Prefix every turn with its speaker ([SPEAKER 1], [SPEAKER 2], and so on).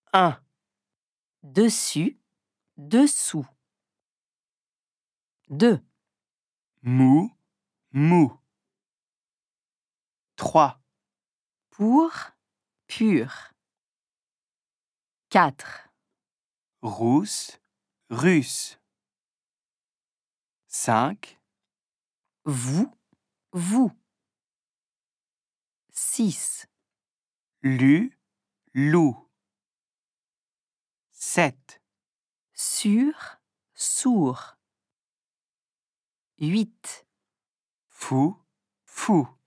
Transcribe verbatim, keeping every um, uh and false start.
[SPEAKER 1] un,
[SPEAKER 2] dessus, dessous. deux,
[SPEAKER 1] mou, mou. trois,
[SPEAKER 2] pour, pur. quatre,
[SPEAKER 1] rousse, russe. cinq,
[SPEAKER 2] vous, vous. six,
[SPEAKER 1] lu, loup. sept,
[SPEAKER 2] sur, sourd. huit,
[SPEAKER 1] fou, fou.